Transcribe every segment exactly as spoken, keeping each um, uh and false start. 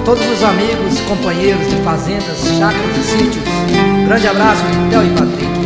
todos os amigos, companheiros de fazendas, chácaras e sítios. Grande abraço de Theo e Patrick.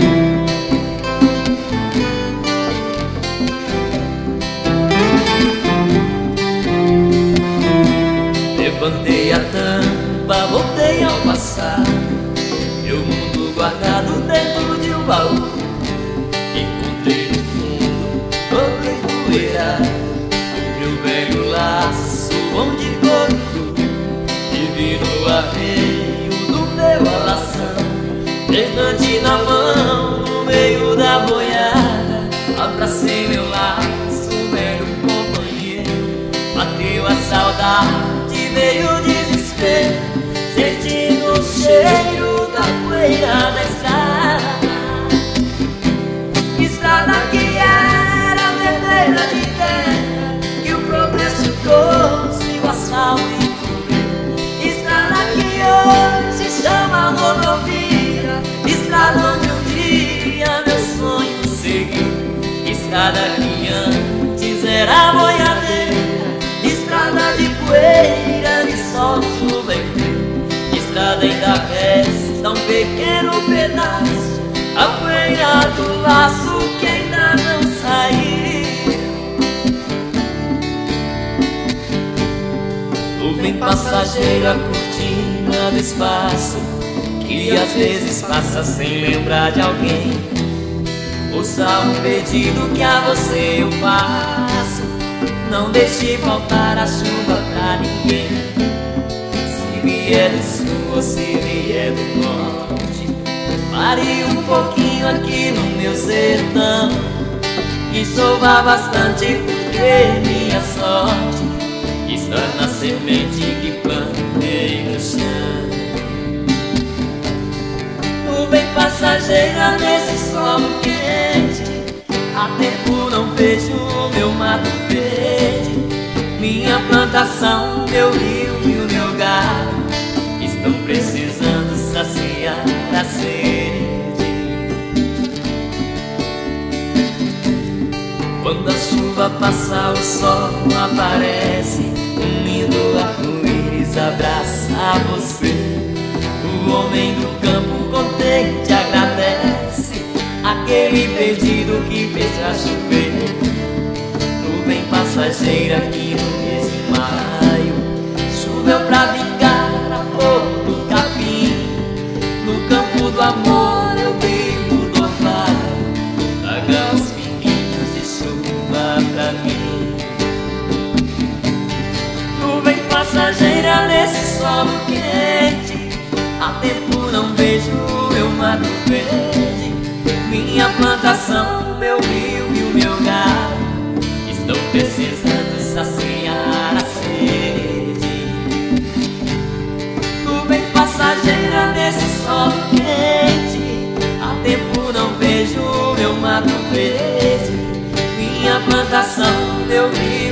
Levantei a tampa, voltei ao passado, meu mundo guardado dentro de um baú. Encontrei no fundo todo empoeirado meu velho laço, onde corto e vi no arreio do meu alação, berrante na mão, no meio da boiada. Abracei meu laço, velho companheiro, bateu a saudade, veio o desespero, sentindo o cheiro da poeira da estrada. Estrada que era verdadeira de terra, que o progresso trouxe o asfalto e cobriu. Estrada que hoje se chama rodovia, estrada onde um dia meu sonho seguiu. Estrada que antes era boiadeira, estrada de poeira, de sol bem frio. Estrada ainda resta um pequeno pedaço, a poeira do laço que ainda não saiu. Nuvem passageira, cortina do espaço, que às vezes passa sem lembrar de alguém. Ouça um pedido que a você eu faço, não deixe faltar a chuva pra ninguém. Se vier do sul ou se vier do norte, pare um pouquinho aqui no meu sertão, que chova bastante porque minha sorte está na semente que plantei no chão. Nuvem passageira nesse solo quente, há tempo não vejo o meu mato verde. Minha plantação, meu rio e o meu gado estão precisando saciar a sede. Quando a chuva passar, o sol aparece, um lindo arco-íris abraça você. O homem do campo contente agradece aquele pedido que fez pra chover. Nuvem passageira que no mês de maio choveu pra vingar a flor do capim. No campo do amor eu vivo do orvalho, traga os pinguinhos de chuva pra mim. Nuvem passageira nesse solo quente, há tempo não vejo meu mato verde. Minha plantação, meu rio e o meu gado estão precisando saciar a sede. Nuvem passageira nesse solo quente, há tempo não vejo meu mato verde. Minha plantação, meu rio